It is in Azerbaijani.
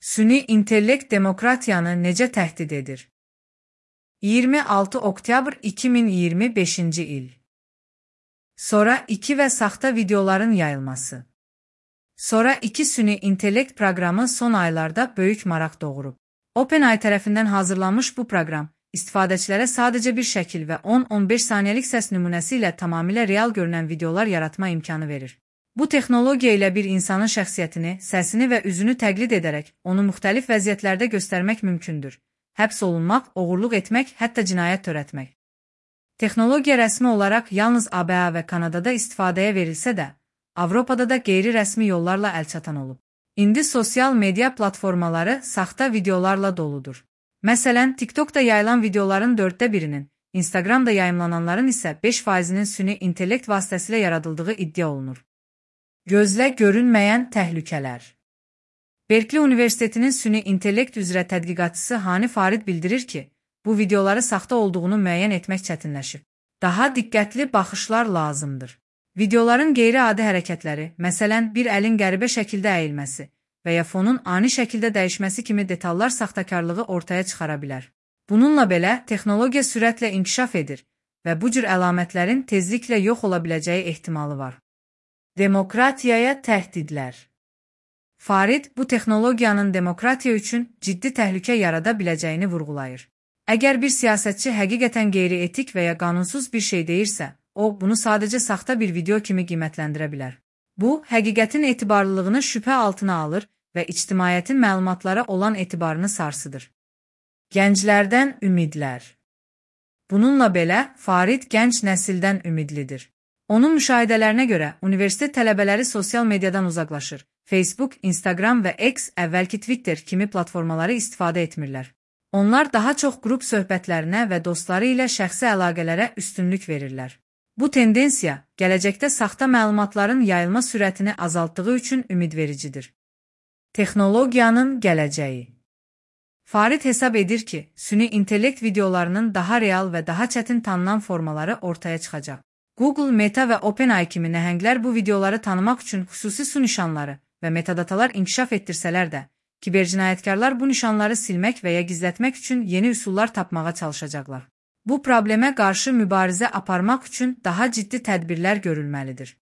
Süni intellekt demokratiyanı necə təhdid edir? 26 oktyabr 2025-ci il. Sonra 2 və saxta videoların yayılması. Sonra 2 süni intellekt proqramı son aylarda böyük maraq doğurub. OpenAI tərəfindən hazırlanmış bu proqram, istifadəçilərə sadəcə bir şəkil və 10-15 saniyəlik səs nümunəsi ilə tamamilə real görünən videolar yaratma imkanı verir. Bu texnologiya ilə bir insanın şəxsiyyətini, səsini və üzünü təqlid edərək onu müxtəlif vəziyyətlərdə göstərmək mümkündür. Həbs olunmaq, oğurluq etmək, hətta cinayət törətmək. Texnologiya rəsmi olaraq yalnız ABA və Kanadada istifadəyə verilsə də, Avropada da qeyri-rəsmi yollarla əlçatan olub. İndi sosial media platformaları saxta videolarla doludur. Məsələn, TikTokda yayılan videoların 1/4-nin, Instagramda yayımlananların isə 5%-nin süni intellekt vasitəsilə yaradıldığı iddia olunur. Gözlə görünməyən təhlükələr. Berkeley Universitetinin süni intellekt üzrə tədqiqatçısı Hani Farid bildirir ki, bu videoları saxta olduğunu müəyyən etmək çətinləşib. Daha diqqətli baxışlar lazımdır. Videoların qeyri-adi hərəkətləri, məsələn, bir əlin qəribə şəkildə əyilməsi və ya fonun ani şəkildə dəyişməsi kimi detallar saxtakarlığı ortaya çıxara bilər. Bununla belə, texnologiya sürətlə inkişaf edir və bu cür əlamətlərin tezliklə yox ola biləcəyi ehtimalı var. Demokratiyaya təhdidlər. Farid bu texnologiyanın demokratiya üçün ciddi təhlükə yarada biləcəyini vurğulayır. Əgər bir siyasətçi həqiqətən qeyri-etik və ya qanunsuz bir şey deyirsə, o, bunu sadəcə saxta bir video kimi qiymətləndirə bilər. Bu, həqiqətin etibarlılığını şübhə altına alır və ictimaiyyətin məlumatlara olan etibarını sarsıdır. Gənclərdən ümidlər. Bununla belə, Farid gənc nəsildən ümidlidir. Onun müşahidələrinə görə, universitet tələbələri sosial mediadan uzaqlaşır. Facebook, Instagram və X əvvəlki Twitter kimi platformaları istifadə etmirlər. Onlar daha çox qrup söhbətlərinə və dostları ilə şəxsi əlaqələrə üstünlük verirlər. Bu tendensiya, gələcəkdə saxta məlumatların yayılma sürətini azaltdığı üçün ümidvericidir. Texnologiyanın gələcəyi. Farid hesab edir ki, süni intellekt videolarının daha real və daha çətin tanınan formaları ortaya çıxacaq. Google, Meta və OpenAI kimi nəhənglər bu videoları tanımaq üçün xüsusi su nişanları və metadatalar inkişaf etdirsələr də, kibercinayətkarlar bu nişanları silmək və ya gizlətmək üçün yeni üsullar tapmağa çalışacaqlar. Bu problemə qarşı mübarizə aparmaq üçün daha ciddi tədbirlər görülməlidir.